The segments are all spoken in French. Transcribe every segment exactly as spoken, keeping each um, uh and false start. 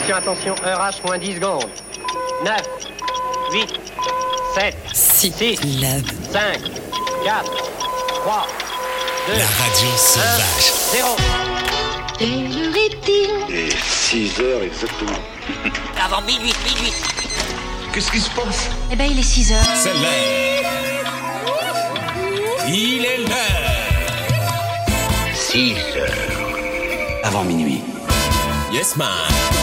Attention, attention, heure H moins dix secondes. neuf, huit, sept, six, cinq, quatre, trois, deux, La radio sauvage. un, zéro. Quelle heure est-il ? Et six heures exactement. Avant minuit, minuit. Qu'est-ce qui se passe ? Eh ben, il est six heures. C'est l'heure. Il est l'heure. six heures. Avant minuit. Yes, man.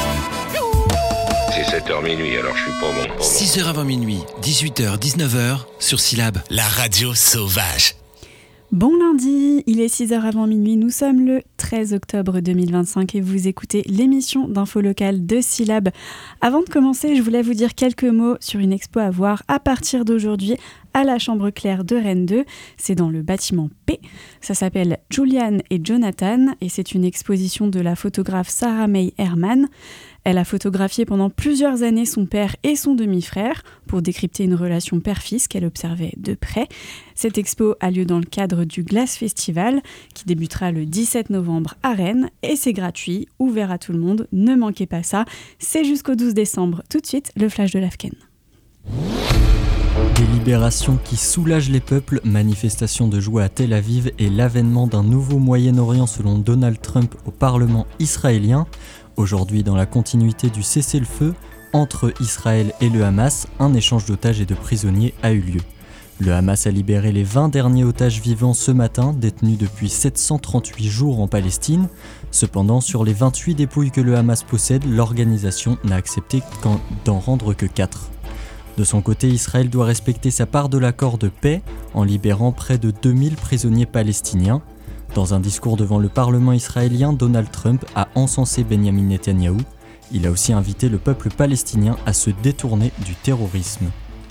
C'est sept heures minuit, alors je suis pas bon. Pas bon. six heures avant minuit, dix-huit heures, dix-neuf heures, sur Syllab. La radio sauvage. Bon lundi, il est six heures avant minuit, nous sommes le treize octobre deux mille vingt-cinq et vous écoutez l'émission d'info locale de Syllab. Avant de commencer, je voulais vous dire quelques mots sur une expo à voir à partir d'aujourd'hui à la Chambre Claire de Rennes deux. C'est dans le bâtiment P. Ça s'appelle Julian et Jonathan et c'est une exposition de la photographe Sarah May Herman. Elle a photographié pendant plusieurs années son père et son demi-frère pour décrypter une relation père-fils qu'elle observait de près. Cette expo a lieu dans le cadre du Glass Festival qui débutera le dix-sept novembre à Rennes et c'est gratuit, ouvert à tout le monde, ne manquez pas ça. C'est jusqu'au douze décembre. Tout de suite, le flash de l'Afken. Des libérations qui soulagent les peuples, manifestations de joie à Tel Aviv et l'avènement d'un nouveau Moyen-Orient selon Donald Trump au Parlement israélien. Aujourd'hui, dans la continuité du cessez-le-feu entre Israël et le Hamas, un échange d'otages et de prisonniers a eu lieu. Le Hamas a libéré les vingt derniers otages vivants ce matin, détenus depuis sept cent trente-huit jours en Palestine. Cependant, sur les vingt-huit dépouilles que le Hamas possède, l'organisation n'a accepté d'en rendre que quatre. De son côté, Israël doit respecter sa part de l'accord de paix en libérant près de deux mille prisonniers palestiniens. Dans un discours devant le Parlement israélien, Donald Trump a encensé Benyamin Netanyahou. Il a aussi invité le peuple palestinien à se détourner du terrorisme.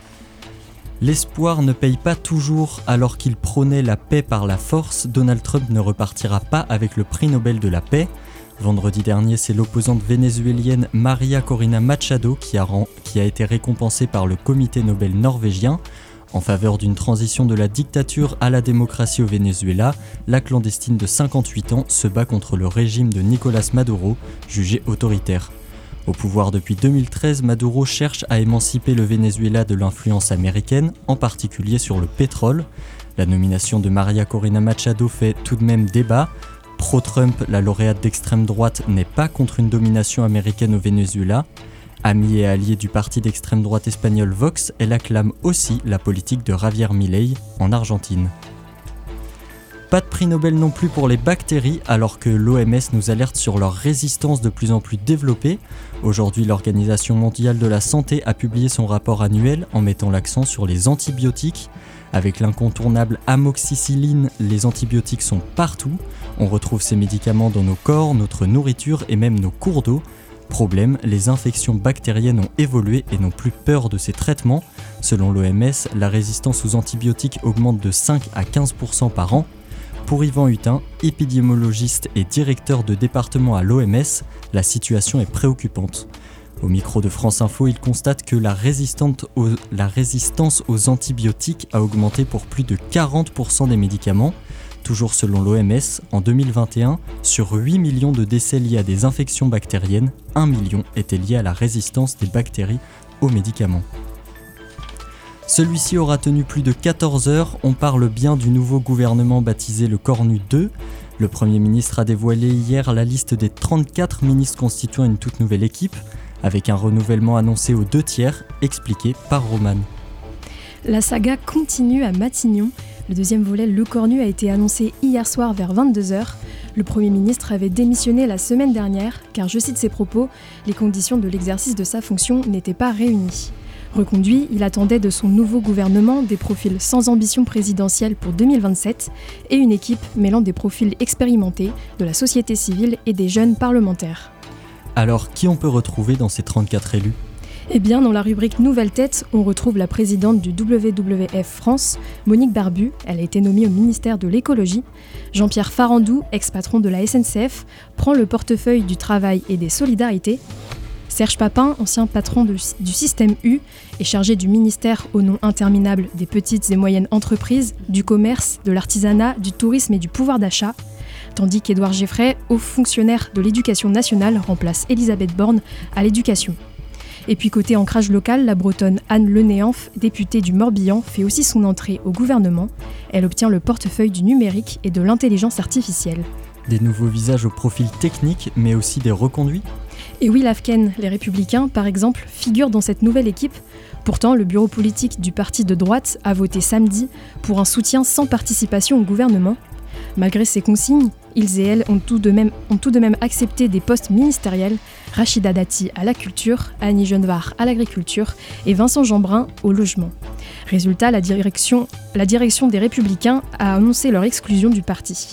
L'espoir ne paye pas toujours. Alors qu'il prônait la paix par la force, Donald Trump ne repartira pas avec le prix Nobel de la paix. Vendredi dernier, c'est l'opposante vénézuélienne Maria Corina Machado qui a, ren- qui a été récompensée par le comité Nobel norvégien. En faveur d'une transition de la dictature à la démocratie au Venezuela, la clandestine de cinquante-huit ans se bat contre le régime de Nicolás Maduro, jugé autoritaire. Au pouvoir depuis deux mille treize, Maduro cherche à émanciper le Venezuela de l'influence américaine, en particulier sur le pétrole. La nomination de Maria Corina Machado fait tout de même débat. Pro-Trump, la lauréate d'extrême droite n'est pas contre une domination américaine au Venezuela. Amie et alliée du parti d'extrême droite espagnol Vox, elle acclame aussi la politique de Javier Milei en Argentine. Pas de prix Nobel non plus pour les bactéries, alors que l'O M S nous alerte sur leur résistance de plus en plus développée. Aujourd'hui, l'Organisation mondiale de la santé a publié son rapport annuel en mettant l'accent sur les antibiotiques. Avec l'incontournable amoxicilline, les antibiotiques sont partout. On retrouve ces médicaments dans nos corps, notre nourriture et même nos cours d'eau. Problème, les infections bactériennes ont évolué et n'ont plus peur de ces traitements. Selon l'O M S, la résistance aux antibiotiques augmente de cinq à quinze pour cent par an. Pour Yvan Hutin, épidémiologiste et directeur de département à l'O M S, la situation est préoccupante. Au micro de France Info, il constate que la, aux, la résistance aux antibiotiques a augmenté pour plus de quarante pour cent des médicaments. Toujours selon l'O M S, en deux mille vingt et un, sur huit millions de décès liés à des infections bactériennes, un million étaient liés à la résistance des bactéries aux médicaments. Celui-ci aura tenu plus de quatorze heures. On parle bien du nouveau gouvernement baptisé le Cornu deux. Le Premier ministre a dévoilé hier la liste des trente-quatre ministres constituant une toute nouvelle équipe, avec un renouvellement annoncé aux deux tiers, expliqué par Romane. La saga continue à Matignon. Le deuxième volet, Le Cornu, a été annoncé hier soir vers vingt-deux heures. Le Premier ministre avait démissionné la semaine dernière, car, je cite ses propos, les conditions de l'exercice de sa fonction n'étaient pas réunies. Reconduit, il attendait de son nouveau gouvernement des profils sans ambition présidentielle pour deux mille vingt-sept et une équipe mêlant des profils expérimentés, de la société civile et des jeunes parlementaires. Alors, qui on peut retrouver dans ces trente-quatre élus ? Eh bien, dans la rubrique Nouvelle Tête, on retrouve la présidente du W W F France, Monique Barbu. Elle a été nommée au ministère de l'écologie. Jean-Pierre Farandou, ex-patron de la S N C F, prend le portefeuille du travail et des solidarités. Serge Papin, ancien patron de, du système U, est chargé du ministère au nom interminable des petites et moyennes entreprises, du commerce, de l'artisanat, du tourisme et du pouvoir d'achat. tandis qu'Édouard Geffray, haut fonctionnaire de l'éducation nationale, remplace Elisabeth Borne à l'éducation. Et puis côté ancrage local, la bretonne Anne Lenéanf, députée du Morbihan, fait aussi son entrée au gouvernement. Elle obtient le portefeuille du numérique et de l'intelligence artificielle. Des nouveaux visages au profil technique, mais aussi des reconduits ? Et oui, l'Afken, les Républicains, par exemple, figurent dans cette nouvelle équipe. Pourtant, le bureau politique du parti de droite a voté samedi pour un soutien sans participation au gouvernement. Malgré ces consignes, ils et elles ont tout de même, ont tout de même accepté des postes ministériels, Rachida Dati à la culture, Annie Genevard à l'agriculture et Vincent Jeanbrun au logement. Résultat, la direction, la direction des Républicains a annoncé leur exclusion du parti.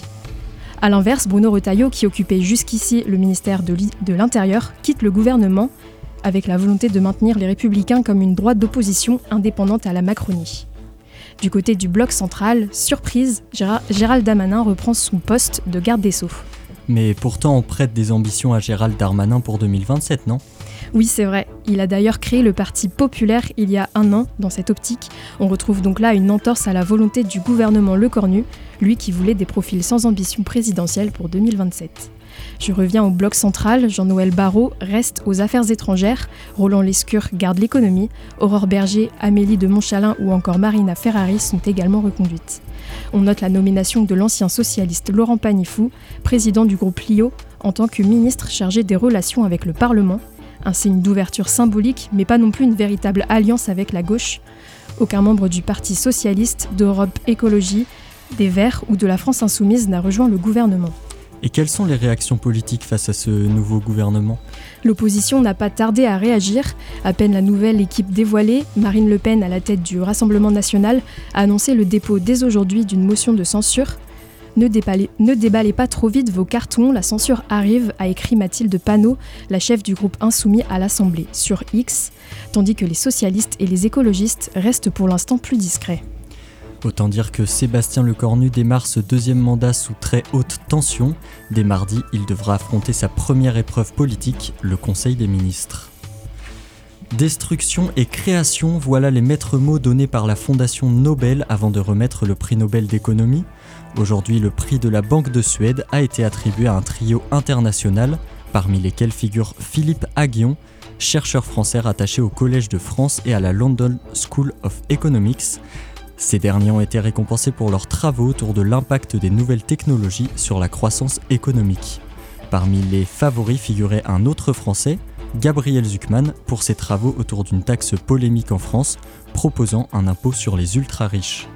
A l'inverse, Bruno Retailleau, qui occupait jusqu'ici le ministère de, de l'Intérieur, quitte le gouvernement avec la volonté de maintenir les Républicains comme une droite d'opposition indépendante à la Macronie. Du côté du bloc central, surprise, Gérard, Gérald Darmanin reprend son poste de garde des Sceaux. Mais pourtant on prête des ambitions à Gérald Darmanin pour deux mille vingt-sept, non ? Oui, c'est vrai. Il a d'ailleurs créé le Parti populaire il y a un an. Dans cette optique, on retrouve donc là une entorse à la volonté du gouvernement Lecornu, lui qui voulait des profils sans ambition présidentielle pour deux mille vingt-sept. Je reviens au bloc central, Jean-Noël Barrot reste aux affaires étrangères, Roland Lescure garde l'économie, Aurore Berger, Amélie de Montchalin ou encore Marina Ferrari sont également reconduites. On note la nomination de l'ancien socialiste Laurent Panifou, président du groupe Lio, en tant que ministre chargé des relations avec le Parlement, un signe d'ouverture symbolique mais pas non plus une véritable alliance avec la gauche. Aucun membre du Parti socialiste, d'Europe Écologie, des Verts ou de la France Insoumise n'a rejoint le gouvernement. Et quelles sont les réactions politiques face à ce nouveau gouvernement ? L'opposition n'a pas tardé à réagir. À peine la nouvelle équipe dévoilée, Marine Le Pen, à la tête du Rassemblement national, a annoncé le dépôt dès aujourd'hui d'une motion de censure. Ne déballez, ne déballez pas trop vite vos cartons, la censure arrive, a écrit Mathilde Panot, la chef du groupe Insoumis à l'Assemblée, sur X, tandis que les socialistes et les écologistes restent pour l'instant plus discrets. Autant dire que Sébastien Lecornu démarre ce deuxième mandat sous très haute tension. Dès mardi, il devra affronter sa première épreuve politique, le Conseil des ministres. Destruction et création, voilà les maîtres mots donnés par la Fondation Nobel avant de remettre le prix Nobel d'économie. Aujourd'hui, le prix de la Banque de Suède a été attribué à un trio international, parmi lesquels figure Philippe Aghion, chercheur français rattaché au Collège de France et à la London School of Economics. Ces derniers ont été récompensés pour leurs travaux autour de l'impact des nouvelles technologies sur la croissance économique. Parmi les favoris figurait un autre Français, Gabriel Zucman, pour ses travaux autour d'une taxe polémique en France, proposant un impôt sur les ultra-riches.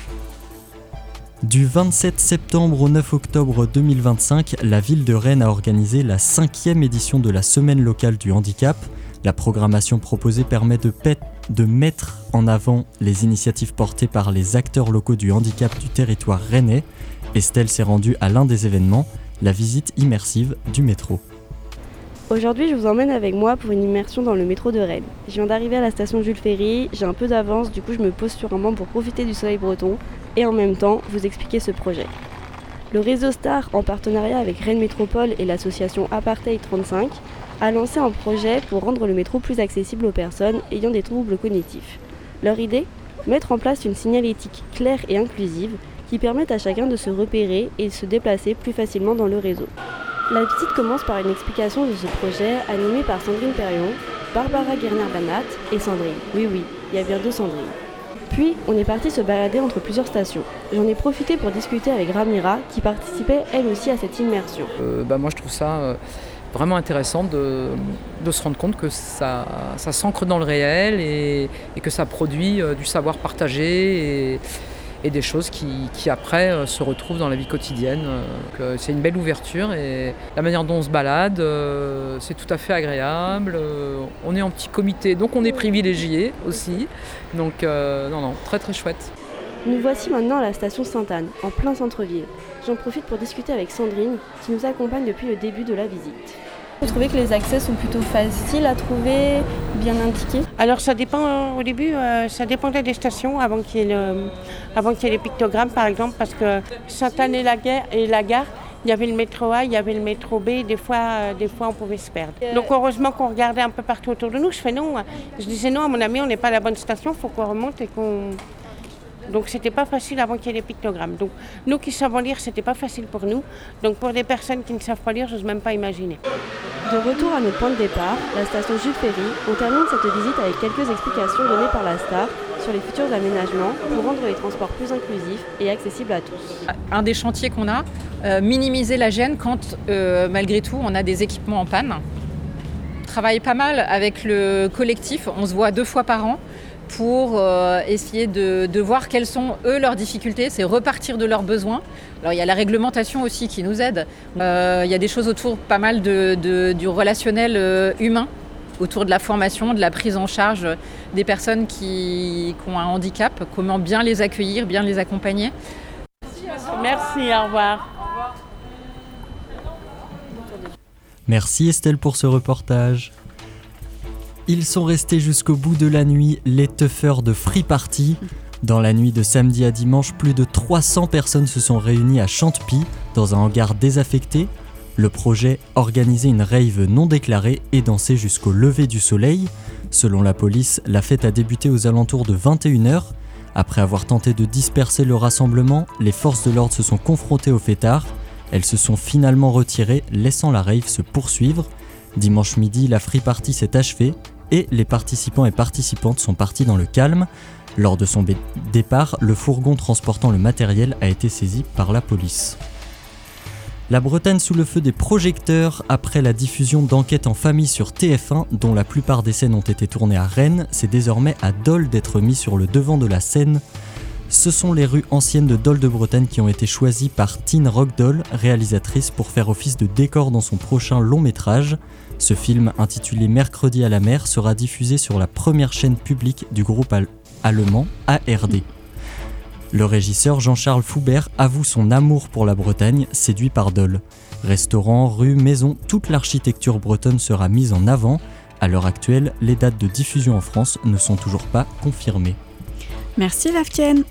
Du vingt-sept septembre au neuf octobre deux mille vingt-cinq, la ville de Rennes a organisé la cinquième édition de la Semaine locale du handicap. La programmation proposée permet de, pet- de mettre en avant les initiatives portées par les acteurs locaux du handicap du territoire rennais. Estelle s'est rendue à l'un des événements, la visite immersive du métro. Aujourd'hui, je vous emmène avec moi pour une immersion dans le métro de Rennes. Je viens d'arriver à la station Jules Ferry, j'ai un peu d'avance, du coup je me pose sur un banc pour profiter du soleil breton et en même temps vous expliquer ce projet. Le réseau Star, en partenariat avec Rennes Métropole et l'association Apartheid trente-cinq, a lancé un projet pour rendre le métro plus accessible aux personnes ayant des troubles cognitifs. Leur idée ? Mettre en place une signalétique claire et inclusive qui permette à chacun de se repérer et de se déplacer plus facilement dans le réseau. La visite commence par une explication de ce projet animée par Sandrine Perrion, Barbara Guerner-Banat et Sandrine. Oui, oui, il y a bien deux Sandrine. Puis, on est parti se balader entre plusieurs stations. J'en ai profité pour discuter avec Ramira, qui participait elle aussi à cette immersion. Euh, bah moi, je trouve ça euh, vraiment intéressant de, de se rendre compte que ça, ça s'ancre dans le réel et, et que ça produit euh, du savoir partagé et, et des choses qui, qui après euh, se retrouvent dans la vie quotidienne. Euh, c'est une belle ouverture et la manière dont on se balade, euh, c'est tout à fait agréable. Euh, on est en petit comité, donc on est privilégié aussi. Donc euh, non, non, très très chouette. Nous voici maintenant à la station Sainte-Anne, en plein centre-ville. J'en profite pour discuter avec Sandrine, qui nous accompagne depuis le début de la visite. Vous trouvez que les accès sont plutôt faciles à trouver, bien indiqués ? Alors ça dépend, au début, euh, ça dépendait des stations avant qu'il y ait, le, avant qu'il y ait les pictogrammes par exemple, parce que Sainte-Anne et la, gare, et la gare, il y avait le métro A, il y avait le métro B, des fois, euh, des fois on pouvait se perdre. Donc heureusement qu'on regardait un peu partout autour de nous. Je fais non, je disais non à mon ami, on n'est pas à la bonne station, il faut qu'on remonte et qu'on... Donc c'était pas facile avant qu'il y ait les pictogrammes. Donc nous qui savons lire, c'était pas facile pour nous. Donc pour des personnes qui ne savent pas lire, j'ose même pas imaginer. De retour à notre point de départ, la station Jules Ferry, on termine cette visite avec quelques explications données par la star sur les futurs aménagements pour rendre les transports plus inclusifs et accessibles à tous. Un des chantiers qu'on a, euh, minimiser la gêne quand euh, malgré tout on a des équipements en panne. On travaille pas mal avec le collectif, on se voit deux fois par an pour euh, essayer de, de voir quelles sont eux leurs difficultés, c'est repartir de leurs besoins. Alors il y a la réglementation aussi qui nous aide, euh, il y a des choses autour pas mal de, de, du relationnel euh, humain, autour de la formation, de la prise en charge des personnes qui, qui ont un handicap, comment bien les accueillir, bien les accompagner. Merci, au revoir. Merci Estelle pour ce reportage. Ils sont restés jusqu'au bout de la nuit, les teufeurs de Free Party. Dans la nuit de samedi à dimanche, plus de trois cents personnes se sont réunies à Chantepie, dans un hangar désaffecté. Le projet, organiser une rave non déclarée et danser jusqu'au lever du soleil. Selon la police, la fête a débuté aux alentours de vingt et une heures. Après avoir tenté de disperser le rassemblement, les forces de l'ordre se sont confrontées aux fêtards. Elles se sont finalement retirées, laissant la rave se poursuivre. Dimanche midi, la Free Party s'est achevée et les participants et participantes sont partis dans le calme. Lors de son bé- départ, le fourgon transportant le matériel a été saisi par la police. La Bretagne sous le feu des projecteurs après la diffusion d'enquêtes en famille sur T F un, dont la plupart des scènes ont été tournées à Rennes, c'est désormais à Dole d'être mis sur le devant de la scène. Ce sont les rues anciennes de Dole de Bretagne qui ont été choisies par Tine Rockdoll, réalisatrice, pour faire office de décor dans son prochain long métrage. Ce film, intitulé Mercredi à la mer, sera diffusé sur la première chaîne publique du groupe al- allemand A R D. Le régisseur Jean-Charles Foubert avoue son amour pour la Bretagne, séduit par Dole. Restaurants, rues, maisons, toute l'architecture bretonne sera mise en avant. À l'heure actuelle, les dates de diffusion en France ne sont toujours pas confirmées. Merci Laftienne.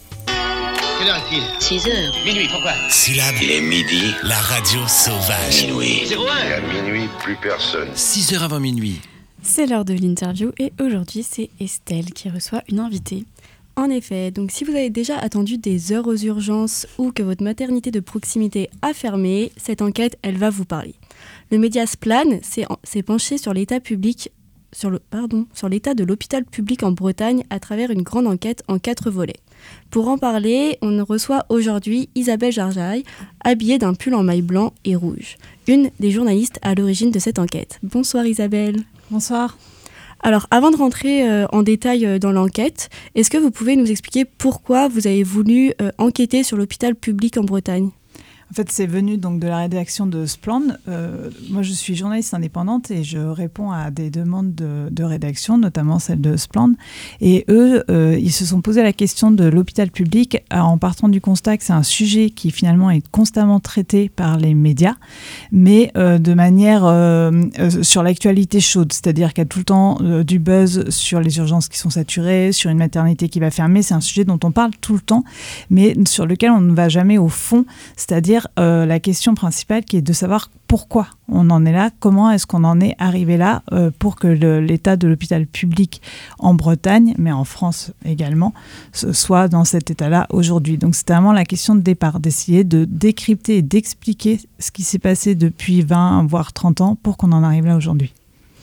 Quelle heure est-il ? six heures. Minuit, pourquoi ? Syllabe. Il est midi. La radio sauvage. Minuit. zéro un. Et à minuit, plus personne. six heures avant minuit. C'est l'heure de l'interview et aujourd'hui c'est Estelle qui reçoit une invitée. En effet, donc si vous avez déjà attendu des heures aux urgences ou que votre maternité de proximité a fermé, cette enquête, elle va vous parler. Le média Splan s'est, s'est penché sur l'état public, sur le, pardon, sur l'état de l'hôpital public en Bretagne à travers une grande enquête en quatre volets. Pour en parler, on reçoit aujourd'hui Isabelle Jarjaille, habillée d'un pull en maille blanc et rouge, une des journalistes à l'origine de cette enquête. Bonsoir Isabelle. Bonsoir. Alors, avant de rentrer euh, en détail euh, dans l'enquête, est-ce que vous pouvez nous expliquer pourquoi vous avez voulu euh, enquêter sur l'hôpital public en Bretagne ? En fait, c'est venu donc de la rédaction de Splan. Euh, moi, je suis journaliste indépendante et je réponds à des demandes de, de rédaction, notamment celle de Splan. Et eux, euh, ils se sont posé la question de l'hôpital public en partant du constat que c'est un sujet qui finalement est constamment traité par les médias, mais euh, de manière euh, euh, sur l'actualité chaude, c'est-à-dire qu'il y a tout le temps euh, du buzz sur les urgences qui sont saturées, sur une maternité qui va fermer. C'est un sujet dont on parle tout le temps, mais sur lequel on ne va jamais au fond, c'est-à-dire Euh, la question principale qui est de savoir pourquoi on en est là, comment est-ce qu'on en est arrivé là euh, pour que le, l'état de l'hôpital public en Bretagne, mais en France également, soit dans cet état-là aujourd'hui. Donc c'est vraiment la question de départ, d'essayer de décrypter et d'expliquer ce qui s'est passé depuis vingt voire trente ans pour qu'on en arrive là aujourd'hui.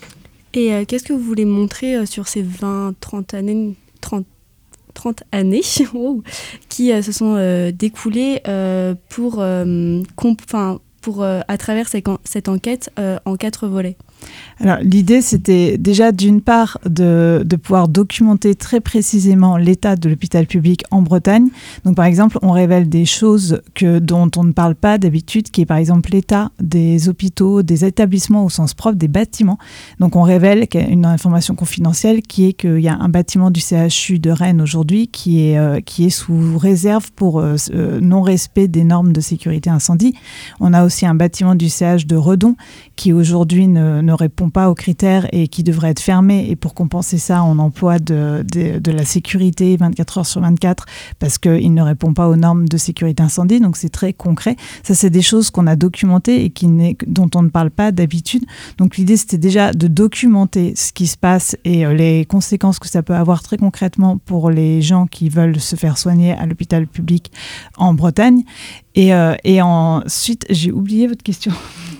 Et euh, qu'est-ce que vous voulez montrer euh, sur ces vingt trente années, trente trente années wow, qui euh, se sont euh, découlées euh, pour, euh, comp- pour euh, à travers cette, en- cette enquête euh, en quatre volets. Alors, l'idée, c'était déjà d'une part de, de pouvoir documenter très précisément l'état de l'hôpital public en Bretagne. Donc, par exemple, on révèle des choses que, dont on ne parle pas d'habitude, qui est par exemple l'état des hôpitaux, des établissements au sens propre, des bâtiments. Donc, on révèle qu'il y a une information confidentielle qui est qu'il y a un bâtiment du C H U de Rennes aujourd'hui qui est, euh, qui est sous réserve pour euh, non-respect des normes de sécurité incendie. On a aussi un bâtiment du C H de Redon qui aujourd'hui ne ne répond pas aux critères et qui devrait être fermé. Et pour compenser ça, on emploie de, de, de la sécurité vingt-quatre heures sur vingt-quatre parce qu'il ne répond pas aux normes de sécurité incendie. Donc c'est très concret. Ça, c'est des choses qu'on a documentées et qui n'est, dont on ne parle pas d'habitude. Donc l'idée, c'était déjà de documenter ce qui se passe et euh, les conséquences que ça peut avoir très concrètement pour les gens qui veulent se faire soigner à l'hôpital public en Bretagne. Et, euh, et ensuite, j'ai oublié votre question.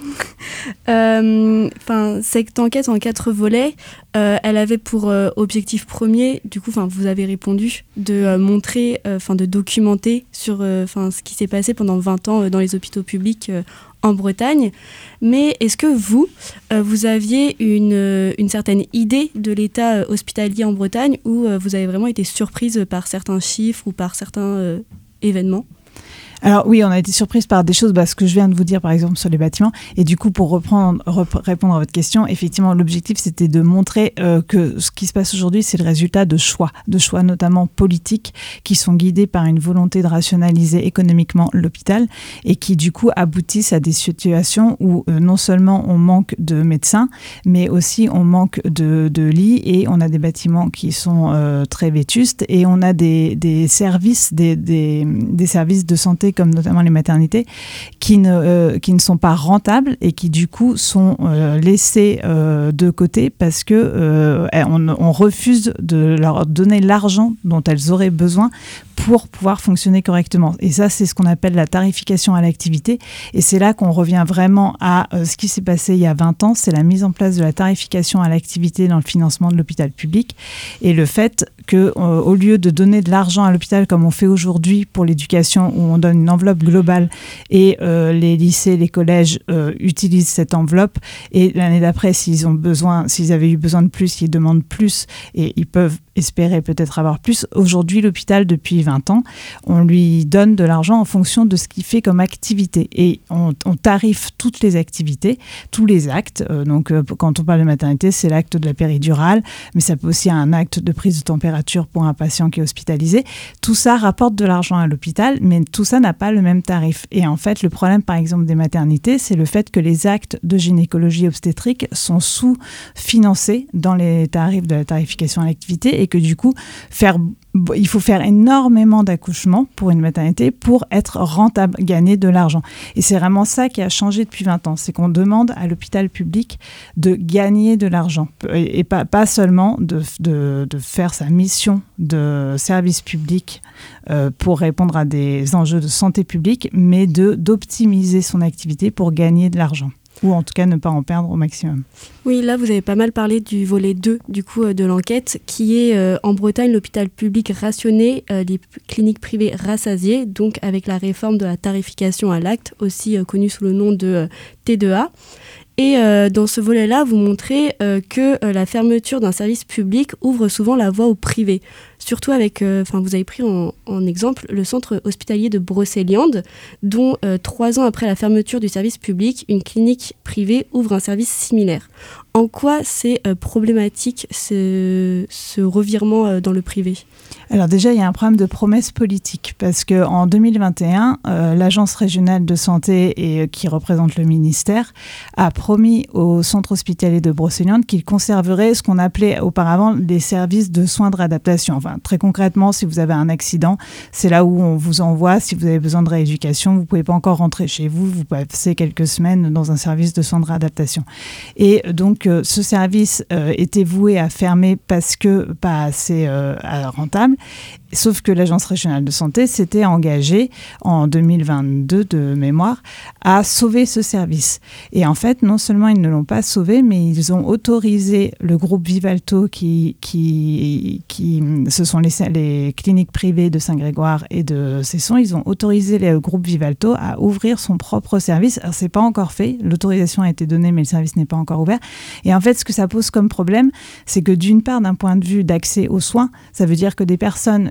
Euh, cette enquête en quatre volets, euh, elle avait pour euh, objectif premier, du coup, vous avez répondu, de euh, montrer, enfin euh, de documenter sur euh, ce qui s'est passé pendant vingt ans euh, dans les hôpitaux publics euh, en Bretagne. Mais est-ce que vous, euh, vous aviez une, euh, une certaine idée de l'état euh, hospitalier en Bretagne ou euh, vous avez vraiment été surprise par certains chiffres ou par certains euh, événements ? Alors oui, on a été surprise par des choses, bah, ce que je viens de vous dire par exemple sur les bâtiments. Et du coup, pour reprendre, rep- répondre à votre question, effectivement, l'objectif c'était de montrer euh, que ce qui se passe aujourd'hui, c'est le résultat de choix, de choix notamment politiques qui sont guidés par une volonté de rationaliser économiquement l'hôpital et qui du coup aboutissent à des situations où euh, non seulement on manque de médecins, mais aussi on manque de, de lits et on a des bâtiments qui sont euh, très vétustes et on a des, des services, des, des, des services de santé comme notamment les maternités, qui ne, euh, qui ne sont pas rentables et qui du coup sont euh, laissés euh, de côté parce que euh, on, on refuse de leur donner l'argent dont elles auraient besoin pour pouvoir fonctionner correctement. Et ça, c'est ce qu'on appelle la tarification à l'activité. Et c'est là qu'on revient vraiment à euh, ce qui s'est passé il y a vingt ans, c'est la mise en place de la tarification à l'activité dans le financement de l'hôpital public et le fait que, euh, au lieu de donner de l'argent à l'hôpital comme on fait aujourd'hui pour l'éducation où on donne une enveloppe globale et euh, les lycées, les collèges euh, utilisent cette enveloppe et l'année d'après, s'ils ont besoin, s'ils avaient eu besoin de plus, ils demandent plus et ils peuvent espérer peut-être avoir plus. Aujourd'hui, l'hôpital, depuis vingt ans, on lui donne de l'argent en fonction de ce qu'il fait comme activité et on, on tarife toutes les activités, tous les actes. Euh, donc, euh, quand on parle de maternité, c'est l'acte de la péridurale, mais ça peut aussi être un acte de prise de température pour un patient qui est hospitalisé. Tout ça rapporte de l'argent à l'hôpital, mais tout ça n'a pas le même tarif. Et en fait, le problème, par exemple, des maternités, c'est le fait que les actes de gynécologie obstétrique sont sous-financés dans les tarifs de la tarification à l'activité et que du coup, faire, il faut faire énormément d'accouchements pour une maternité pour être rentable, gagner de l'argent. Et c'est vraiment ça qui a changé depuis vingt ans, c'est qu'on demande à l'hôpital public de gagner de l'argent et, et pas, pas seulement de, de, de faire sa mission de service public euh, pour répondre à des enjeux de santé publique, mais de, d'optimiser son activité pour gagner de l'argent. Ou en tout cas ne pas en perdre au maximum. Oui, là vous avez pas mal parlé du volet deux du coup, euh, de l'enquête, qui est euh, en Bretagne l'hôpital public rationné, euh, les cliniques privées rassasiées, donc avec la réforme de la tarification à l'acte, aussi euh, connue sous le nom de euh, T deux A. Et euh, dans ce volet-là, vous montrez euh, que euh, la fermeture d'un service public ouvre souvent la voie au privé. Surtout avec, euh, vous avez pris en, en exemple le centre hospitalier de Brocéliande, dont euh, trois ans après la fermeture du service public, une clinique privée ouvre un service similaire. En quoi c'est euh, problématique ce, ce revirement euh, dans le privé ? Alors déjà, il y a un problème de promesse politique parce qu'en deux mille vingt et un, euh, l'Agence régionale de santé et, euh, qui représente le ministère a promis au centre hospitalier de Brocéliande qu'il conserverait ce qu'on appelait auparavant les services de soins de réadaptation. Enfin, très concrètement, si vous avez un accident, c'est là où on vous envoie. Si vous avez besoin de rééducation, vous ne pouvez pas encore rentrer chez vous. Vous passez quelques semaines dans un service de soins de réadaptation. Et donc, euh, ce service euh, était voué à fermer parce que pas assez euh, rentable. Sauf que l'Agence régionale de santé s'était engagée en deux mille vingt-deux de mémoire à sauver ce service. Et en fait, non seulement ils ne l'ont pas sauvé, mais ils ont autorisé le groupe Vivalto, qui, qui, qui ce sont les, les cliniques privées de Saint-Grégoire et de Cesson, ils ont autorisé le groupe Vivalto à ouvrir son propre service. Alors, c'est pas encore fait. L'autorisation a été donnée, mais le service n'est pas encore ouvert. Et en fait, ce que ça pose comme problème, c'est que d'une part, d'un point de vue d'accès aux soins, ça veut dire que des personnes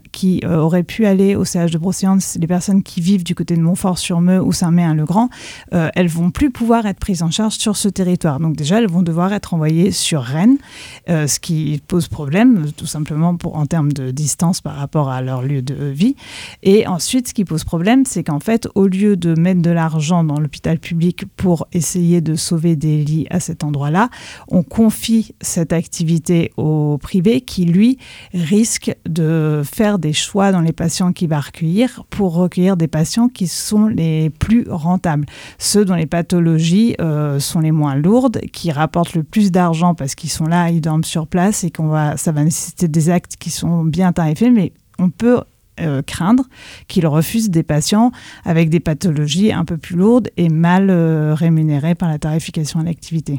qui euh, auraient pu aller au C H de Brocéliande, les personnes qui vivent du côté de Montfort-sur-Meux ou Saint-Méen-le-Grand, euh, elles vont plus pouvoir être prises en charge sur ce territoire. Donc déjà, elles vont devoir être envoyées sur Rennes, euh, ce qui pose problème, tout simplement pour, en termes de distance par rapport à leur lieu de vie. Et ensuite, ce qui pose problème, c'est qu'en fait, au lieu de mettre de l'argent dans l'hôpital public pour essayer de sauver des lits à cet endroit-là, on confie cette activité au privé qui, lui, risque de faire des choix dans les patients qu'il va recueillir pour recueillir des patients qui sont les plus rentables. Ceux dont les pathologies euh, sont les moins lourdes, qui rapportent le plus d'argent parce qu'ils sont là, ils dorment sur place et qu'on va, ça va nécessiter des actes qui sont bien tarifés, mais on peut euh, craindre qu'ils refusent des patients avec des pathologies un peu plus lourdes et mal euh, rémunérées par la tarification à l'activité.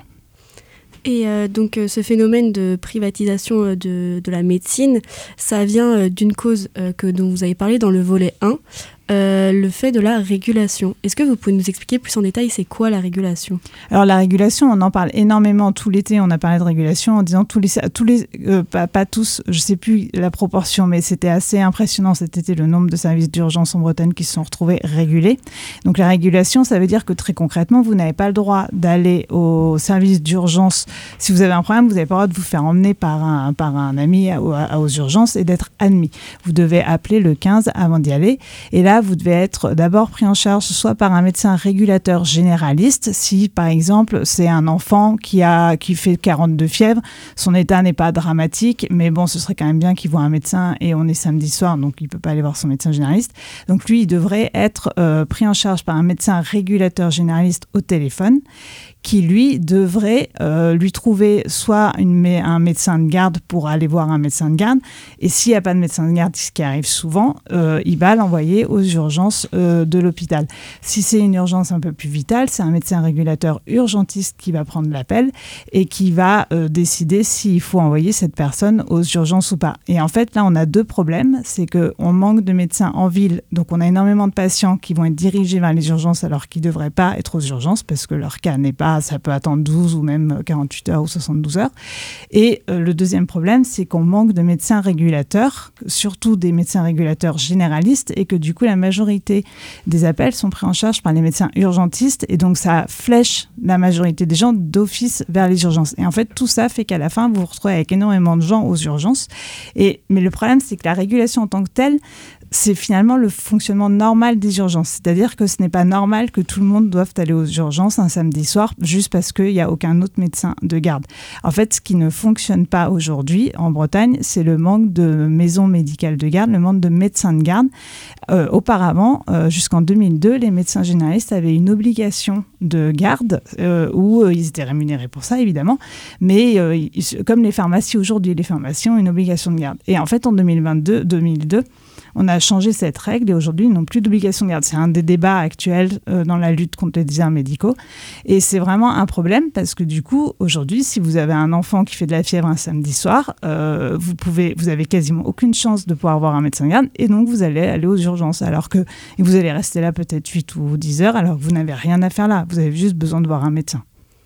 Et euh, donc euh, ce phénomène de privatisation euh, de, de la médecine, ça vient euh, d'une cause euh, que, dont vous avez parlé dans le volet un, euh, le fait de la régulation. Est-ce que vous pouvez nous expliquer plus en détail, c'est quoi la régulation ? Alors la régulation, on en parle énormément tout l'été, on a parlé de régulation en disant tous les, tous les euh, pas, pas tous, je ne sais plus la proportion, mais c'était assez impressionnant cet été le nombre de services d'urgence en Bretagne qui se sont retrouvés régulés. Donc la régulation, ça veut dire que très concrètement, vous n'avez pas le droit d'aller au service d'urgence. Si vous avez un problème, vous n'avez pas le droit de vous faire emmener par un, par un ami à, à, aux urgences et d'être admis. Vous devez appeler le quinze avant d'y aller. Et là, vous devez être d'abord pris en charge soit par un médecin régulateur généraliste. Si, par exemple, c'est un enfant qui, a, qui fait quarante-deux fièvres, son état n'est pas dramatique, mais bon, ce serait quand même bien qu'il voit un médecin et on est samedi soir, donc il ne peut pas aller voir son médecin généraliste. Donc lui, il devrait être euh, pris en charge par un médecin régulateur généraliste au téléphone, qui, lui, devrait euh, lui trouver soit une, un médecin de garde pour aller voir un médecin de garde. Et s'il n'y a pas de médecin de garde, ce qui arrive souvent, euh, il va l'envoyer aux urgences euh, de l'hôpital. Si c'est une urgence un peu plus vitale, c'est un médecin régulateur urgentiste qui va prendre l'appel et qui va euh, décider s'il faut envoyer cette personne aux urgences ou pas. Et en fait, là, on a deux problèmes. C'est qu'on manque de médecins en ville, donc on a énormément de patients qui vont être dirigés vers les urgences alors qu'ils ne devraient pas être aux urgences parce que leur cas n'est pas, ça peut attendre douze ou même quarante-huit heures ou soixante-douze heures. Et euh, le deuxième problème, c'est qu'on manque de médecins régulateurs, surtout des médecins régulateurs généralistes, et que du coup, la majorité des appels sont pris en charge par les médecins urgentistes, et donc ça flèche la majorité des gens d'office vers les urgences. Et en fait, tout ça fait qu'à la fin, vous vous retrouvez avec énormément de gens aux urgences. Et, mais le problème, c'est que la régulation en tant que telle, c'est finalement le fonctionnement normal des urgences. C'est-à-dire que ce n'est pas normal que tout le monde doive aller aux urgences un samedi soir juste parce qu'il n'y a aucun autre médecin de garde. En fait, ce qui ne fonctionne pas aujourd'hui en Bretagne, c'est le manque de maisons médicales de garde, le manque de médecins de garde. Euh, auparavant, euh, jusqu'en deux mille deux, les médecins généralistes avaient une obligation de garde euh, où euh, ils étaient rémunérés pour ça, évidemment. Mais euh, ils, comme les pharmacies aujourd'hui, les pharmacies ont une obligation de garde. Et en fait, en deux mille vingt-deux, deux mille deux, on a changé cette règle et aujourd'hui, ils n'ont plus d'obligation de garde. C'est un des débats actuels euh, dans la lutte contre les déserts médicaux. Et c'est vraiment un problème parce que du coup, aujourd'hui, si vous avez un enfant qui fait de la fièvre un samedi soir, euh, vous pouvez, vous avez quasiment aucune chance de pouvoir voir un médecin de garde et donc vous allez aller aux urgences alors que et vous allez rester là peut-être huit ou dix heures alors que vous n'avez rien à faire là. Vous avez juste besoin de voir un médecin.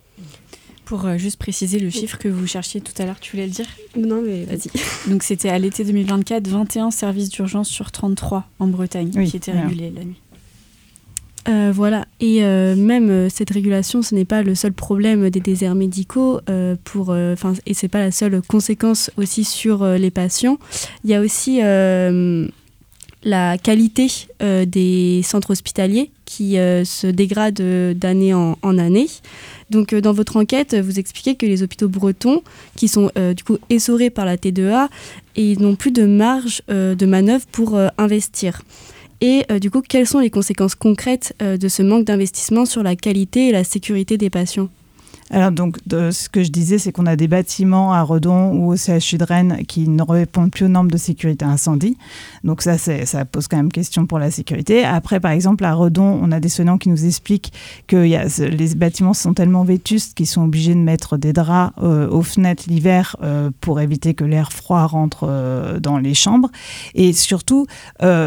Pour euh, juste préciser le chiffre que vous cherchiez tout à l'heure, tu voulais le dire ? Non, mais vas-y. Donc c'était à l'été deux mille vingt-quatre, vingt et un services d'urgence sur trente-trois en Bretagne oui, qui étaient régulés voilà. la nuit. Euh, voilà, et euh, même euh, cette régulation, ce n'est pas le seul problème des déserts médicaux, euh, pour, euh, et ce n'est pas la seule conséquence aussi sur euh, les patients. Il y a aussi euh, la qualité euh, des centres hospitaliers qui euh, se dégrade euh, d'année en, en année. Donc, euh, dans votre enquête, vous expliquez que les hôpitaux bretons, qui sont euh, du coup essorés par la T deux A, et ils n'ont plus de marge euh, de manœuvre pour euh, investir. Et euh, du coup, quelles sont les conséquences concrètes euh, de ce manque d'investissement sur la qualité et la sécurité des patients ? Alors donc, de, ce que je disais, c'est qu'on a des bâtiments à Redon ou au C H U de Rennes qui ne répondent plus aux normes de sécurité incendie. Donc ça, c'est, ça pose quand même question pour la sécurité. Après, par exemple, à Redon, on a des soignants qui nous expliquent que y a, les bâtiments sont tellement vétustes qu'ils sont obligés de mettre des draps euh, aux fenêtres l'hiver euh, pour éviter que l'air froid rentre euh, dans les chambres. Et surtout... Euh,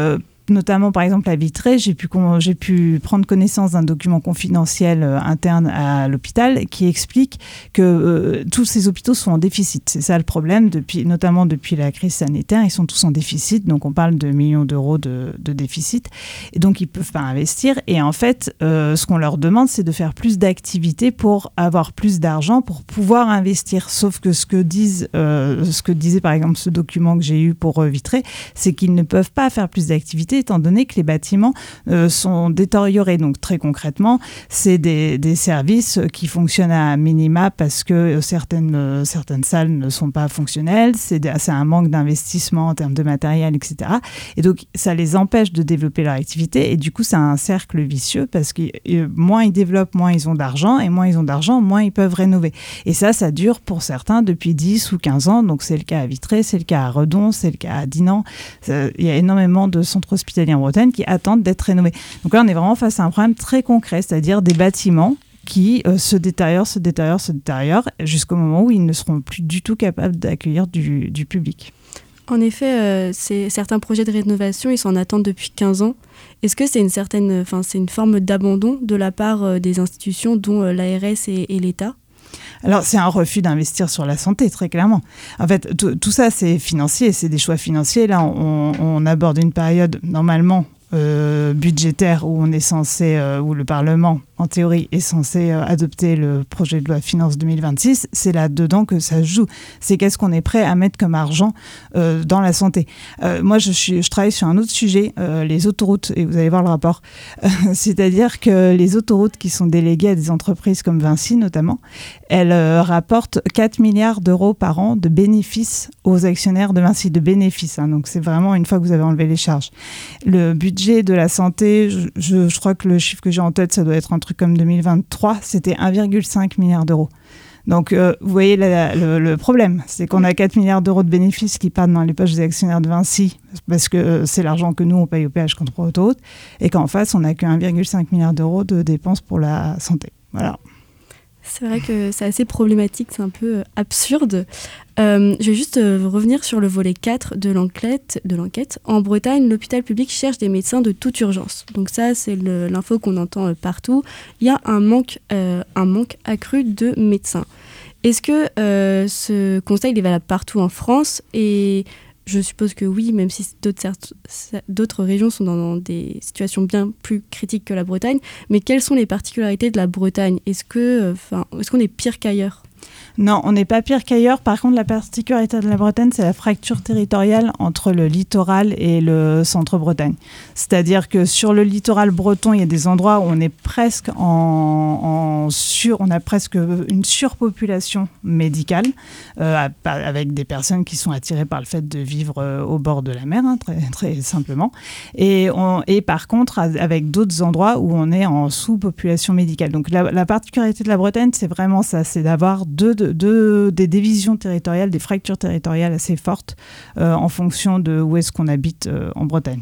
notamment par exemple à Vitré, j'ai pu, j'ai pu prendre connaissance d'un document confidentiel euh, interne à l'hôpital qui explique que euh, tous ces hôpitaux sont en déficit. C'est ça le problème, depuis, notamment depuis la crise sanitaire, ils sont tous en déficit, donc on parle de millions d'euros de, de déficit, et donc ils ne peuvent pas investir. Et en fait, euh, ce qu'on leur demande, c'est de faire plus d'activités pour avoir plus d'argent, pour pouvoir investir. Sauf que ce que, disent, euh, ce que disait par exemple ce document que j'ai eu pour euh, Vitré, c'est qu'ils ne peuvent pas faire plus d'activités étant donné que les bâtiments euh, sont détériorés. Donc très concrètement, c'est des, des services qui fonctionnent à minima parce que certaines, euh, certaines salles ne sont pas fonctionnelles, c'est, des, c'est un manque d'investissement en termes de matériel, et cetera. Et donc ça les empêche de développer leur activité et du coup c'est un cercle vicieux parce que euh, moins ils développent, moins ils ont d'argent et moins ils ont d'argent, moins ils peuvent rénover. Et ça, ça dure pour certains depuis dix ou quinze ans. Donc c'est le cas à Vitré, c'est le cas à Redon, c'est le cas à Dinan. Il y a énormément de centres hospitaliers en Bretagne qui attendent d'être rénovés. Donc là, on est vraiment face à un problème très concret, c'est-à-dire des bâtiments qui euh, se détériorent, se détériorent, se détériorent jusqu'au moment où ils ne seront plus du tout capables d'accueillir du, du public. En effet, euh, c'est, certains projets de rénovation, ils s'en attendent depuis quinze ans. Est-ce que c'est une, certaine, enfin, c'est une forme d'abandon de la part euh, des institutions, dont euh, l'A R S et, et l'État ? Alors, c'est un refus d'investir sur la santé, très clairement. En fait, t- tout ça, c'est financier, c'est des choix financiers. Là, on, on aborde une période, normalement, euh, budgétaire, où on est censé, euh, où le Parlement, en théorie, est censé euh, adopter le projet de loi Finances deux mille vingt-six. C'est là-dedans que ça se joue. C'est qu'est-ce qu'on est prêt à mettre comme argent euh, dans la santé. Euh, moi, je, suis, je travaille sur un autre sujet, euh, les autoroutes, et vous allez voir le rapport. Euh, c'est-à-dire que les autoroutes qui sont déléguées à des entreprises comme Vinci, notamment, elles euh, rapportent quatre milliards d'euros par an de bénéfices aux actionnaires de Vinci, de bénéfices. Hein. Donc, c'est vraiment une fois que vous avez enlevé les charges. Le budget de la santé, je, je, je crois que le chiffre que j'ai en tête, ça doit être un truc comme deux mille vingt-trois, c'était un virgule cinq milliard d'euros. Donc, euh, vous voyez la, le, le problème, c'est qu'on a quatre milliards d'euros de bénéfices qui partent dans les poches des actionnaires de Vinci, parce que euh, c'est l'argent que nous, on paye au péage contre autoroute, et qu'en face, on n'a que un virgule cinq milliard d'euros de dépenses pour la santé. Voilà. C'est vrai que c'est assez problématique, c'est un peu euh, absurde. Euh, je vais juste euh, revenir sur le volet quatre de l'enquête, de l'enquête. En Bretagne, l'hôpital public cherche des médecins de toute urgence. Donc ça, c'est le, l'info qu'on entend euh, partout. Il y a un manque, euh, un manque accru de médecins. Est-ce que euh, ce constat il est valable partout en France ? Et je suppose que oui, même si d'autres, certes, d'autres régions sont dans des situations bien plus critiques que la Bretagne. Mais quelles sont les particularités de la Bretagne ? Est-ce que, enfin, est-ce qu'on est pire qu'ailleurs ? Non, on n'est pas pire qu'ailleurs. Par contre, la particularité de la Bretagne, c'est la fracture territoriale entre le littoral et le centre-Bretagne. C'est-à-dire que sur le littoral breton, il y a des endroits où on est presque en, en sur, on a presque une surpopulation médicale, euh, avec des personnes qui sont attirées par le fait de vivre euh, au bord de la mer, hein, très, très simplement. Et, on, et par contre, avec d'autres endroits où on est en sous-population médicale. Donc la, la particularité de la Bretagne, c'est vraiment ça, c'est d'avoir deux De, de, des divisions territoriales, des fractures territoriales assez fortes euh, en fonction de où est-ce qu'on habite euh, en Bretagne.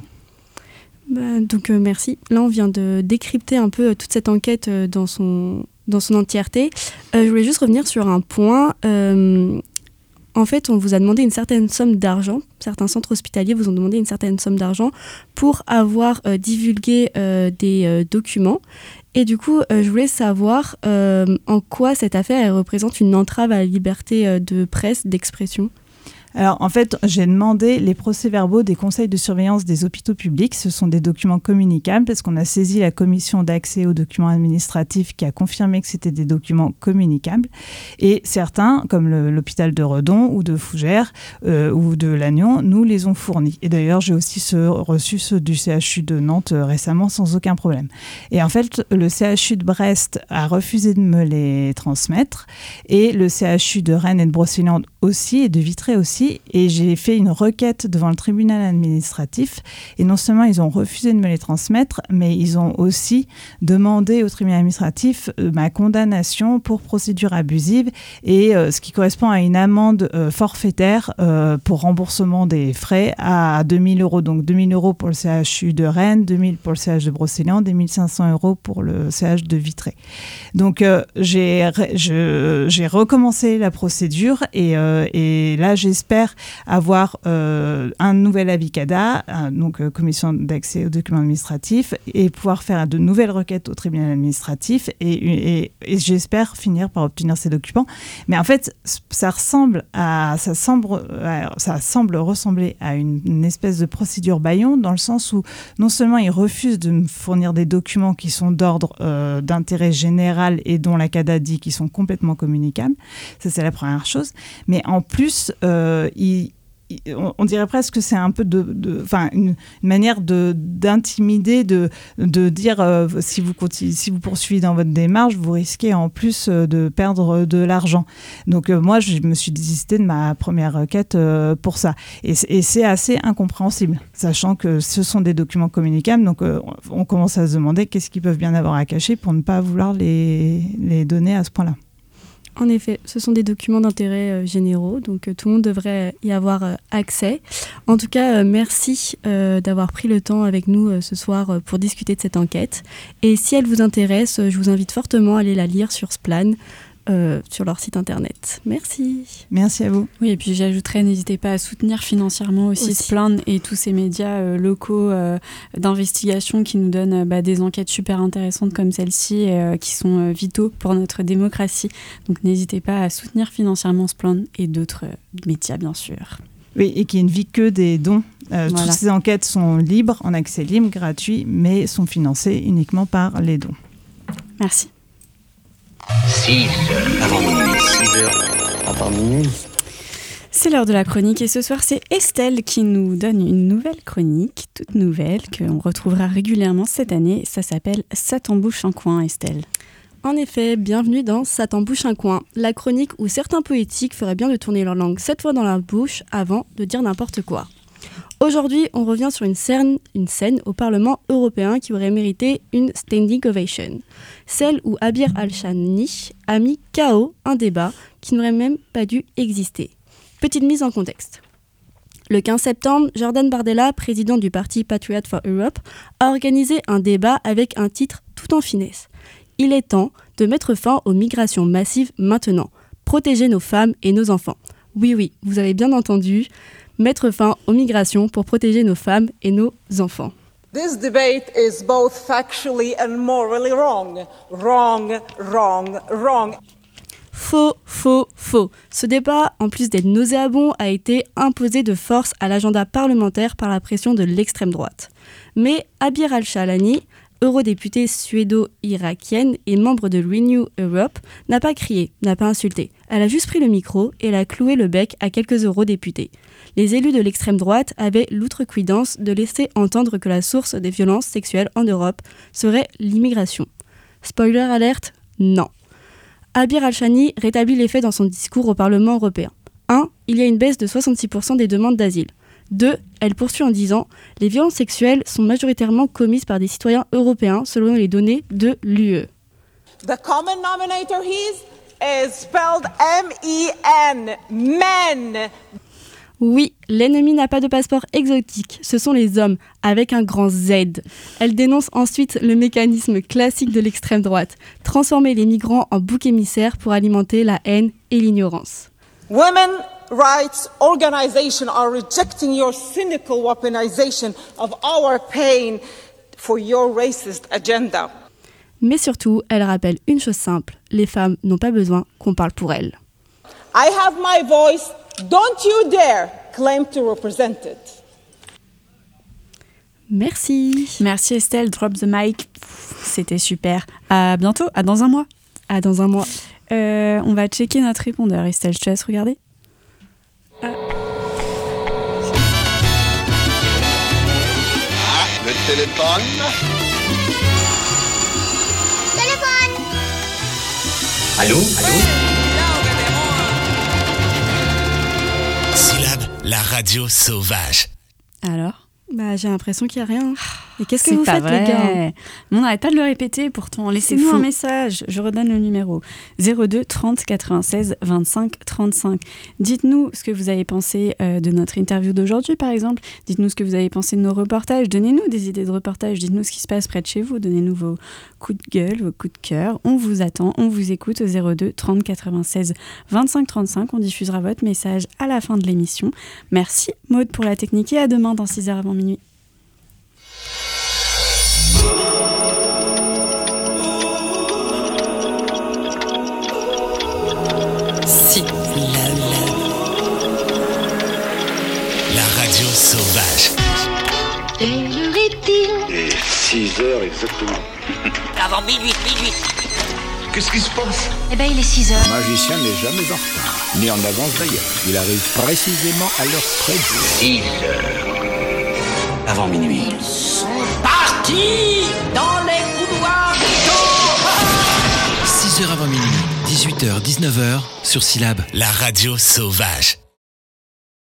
Bah, donc euh, merci. Là, on vient de décrypter un peu euh, toute cette enquête euh, dans, son, dans son entièreté. Euh, je voulais juste revenir sur un point. Euh, en fait, on vous a demandé une certaine somme d'argent. Certains centres hospitaliers vous ont demandé une certaine somme d'argent pour avoir euh, divulgué euh, des euh, documents. Et du coup, euh, je voulais savoir euh, en quoi cette affaire elle représente une entrave à la liberté euh, de presse, d'expression. Alors, en fait, j'ai demandé les procès-verbaux des conseils de surveillance des hôpitaux publics. Ce sont des documents communicables parce qu'on a saisi la commission d'accès aux documents administratifs qui a confirmé que c'était des documents communicables. Et certains, comme le, l'hôpital de Redon ou de Fougères euh, ou de Lannion, nous les ont fournis. Et d'ailleurs, j'ai aussi ce, reçu ceux du C H U de Nantes euh, récemment sans aucun problème. Et en fait, le C H U de Brest a refusé de me les transmettre et le C H U de Rennes et de Brocéliande aussi et de Vitré aussi. Et j'ai fait une requête devant le tribunal administratif et non seulement ils ont refusé de me les transmettre, mais ils ont aussi demandé au tribunal administratif euh, ma condamnation pour procédure abusive et euh, ce qui correspond à une amende euh, forfaitaire euh, pour remboursement des frais à deux mille euros. Donc deux mille euros pour le C H U de Rennes, deux mille pour le C H de Brocéliande et mille cinq cents euros pour le C H de Vitré. Donc euh, j'ai, je, j'ai recommencé la procédure et, euh, et là j'espère j'espère avoir euh, un nouvel avis C A D A, un, donc euh, commission d'accès aux documents administratifs, et pouvoir faire de nouvelles requêtes au tribunal administratif, et, et, et j'espère finir par obtenir ces documents. Mais en fait, ça ressemble à, ça semble, ça semble ressembler à une, une espèce de procédure bâillon, dans le sens où non seulement ils refusent de me fournir des documents qui sont d'ordre euh, d'intérêt général et dont la C A D A dit qu'ils sont complètement communicables, ça c'est la première chose, mais en plus, euh, ils on dirait presque que c'est un peu de, de, enfin, une, une manière de, d'intimider, de, de dire euh, si, vous continue, si vous poursuivez dans votre démarche, vous risquez en plus euh, de perdre de l'argent. Donc euh, moi, je me suis désistée de ma première requête euh, pour ça. Et, et c'est assez incompréhensible, sachant que ce sont des documents communicables. Donc euh, on commence à se demander qu'est-ce qu'ils peuvent bien avoir à cacher pour ne pas vouloir les, les donner à ce point-là. En effet, ce sont des documents d'intérêt euh, généraux, donc euh, tout le monde devrait y avoir euh, accès. En tout cas, euh, merci euh, d'avoir pris le temps avec nous euh, ce soir euh, pour discuter de cette enquête. Et si elle vous intéresse, euh, je vous invite fortement à aller la lire sur Splan, euh, sur leur site internet. Merci. Merci à vous. Oui, et puis j'ajouterais, n'hésitez pas à soutenir financièrement aussi, aussi. Splan et tous ces médias euh, locaux euh, d'investigation qui nous donnent euh, bah, des enquêtes super intéressantes comme celle-ci, euh, qui sont euh, vitaux pour notre démocratie. Donc n'hésitez pas à soutenir financièrement Splan et d'autres euh, médias, bien sûr. Oui, et qui ne vit que des dons. Euh, voilà. Toutes ces enquêtes sont libres, en accès libre, gratuit, mais sont financées uniquement par les dons. Merci. six heures avant minuit. six heures avant minuit. C'est l'heure de la chronique et ce soir c'est Estelle qui nous donne une nouvelle chronique, toute nouvelle, qu'on retrouvera régulièrement cette année. Ça s'appelle « Ça t'embouche un coin » Estelle. En effet, bienvenue dans « Ça t'embouche un coin », la chronique où certains poétiques feraient bien de tourner leur langue sept fois dans la bouche avant de dire n'importe quoi. Aujourd'hui, on revient sur une scène, une scène au Parlement européen qui aurait mérité une standing ovation. Celle où Abir Al-Shani a mis K O un débat qui n'aurait même pas dû exister. Petite mise en contexte. Le quinze septembre, Jordan Bardella, président du parti Patriot for Europe, a organisé un débat avec un titre tout en finesse. Il est temps de mettre fin aux migrations massives maintenant. Protéger nos femmes et nos enfants. Oui, oui, vous avez bien entendu. Mettre fin aux migrations pour protéger nos femmes et nos enfants. This debate is both factually and morally wrong. Wrong, wrong, wrong. Faux, faux, faux. Ce débat, en plus d'être nauséabond, a été imposé de force à l'agenda parlementaire par la pression de l'extrême droite. Mais Abir Al-Shalani, eurodéputée suédo-irakienne et membre de Renew Europe, n'a pas crié, n'a pas insulté. Elle a juste pris le micro et elle a cloué le bec à quelques eurodéputés. Les élus de l'extrême droite avaient l'outrecuidance de laisser entendre que la source des violences sexuelles en Europe serait l'immigration. Spoiler alerte, non. Abir Al-Shani rétablit les faits dans son discours au Parlement européen. un. Il y a une baisse de soixante-six pour cent des demandes d'asile. deux. Elle poursuit en disant « Les violences sexuelles sont majoritairement commises par des citoyens européens selon les données de l'U E ». The common denominator is spelled M E N, men. Oui, l'ennemi n'a pas de passeport exotique, ce sont les hommes, avec un grand Z. Elle dénonce ensuite le mécanisme classique de l'extrême droite, transformer les migrants en boucs émissaires pour alimenter la haine et l'ignorance. Women rights organizations are rejecting your cynical weaponization of our pain for your racist agenda. Mais surtout, elle rappelle une chose simple, les femmes n'ont pas besoin qu'on parle pour elles. I have my voice. Don't you dare claim to represent it. Merci. Merci Estelle, drop the mic. C'était super. À bientôt, à dans un mois. À dans un mois. Euh, on va checker notre répondeur. Estelle, je te laisse regarder. Ah. Ah, le téléphone. Téléphone. Allô, allô. Syllabe, la radio sauvage. Alors ? Bah, j'ai l'impression qu'il n'y a rien. Et qu'est-ce que C'est vous pas faites, vrai. les gars? On n'arrête pas de le répéter pourtant. Laissez-nous fou. un message. Je redonne le numéro zéro deux trente quatre-vingt-seize vingt-cinq trente-cinq. Dites-nous ce que vous avez pensé euh, de notre interview d'aujourd'hui, par exemple. Dites-nous ce que vous avez pensé de nos reportages. Donnez-nous des idées de reportages. Dites-nous ce qui se passe près de chez vous. Donnez-nous vos coups de gueule, vos coups de cœur. On vous attend. On vous écoute au zéro deux trente quatre-vingt-seize vingt-cinq trente-cinq. On diffusera votre message à la fin de l'émission. Merci Maud pour la technique et à demain dans six heures avant minuit. Si la radio sauvage. Quelle heure est-il? Et six heures exactement. Avant minuit, minuit. Qu'est-ce qui se passe? Eh ben, il est six heures. Le magicien n'est jamais en retard, ni en avance d'ailleurs. Il arrive précisément à l'heure prévue. six heures. Avant minuit. Ils sont partis dans les couloirs du temps. six heures avant minuit, dix-huit heures, dix-neuf heures, sur Syllab, la radio sauvage.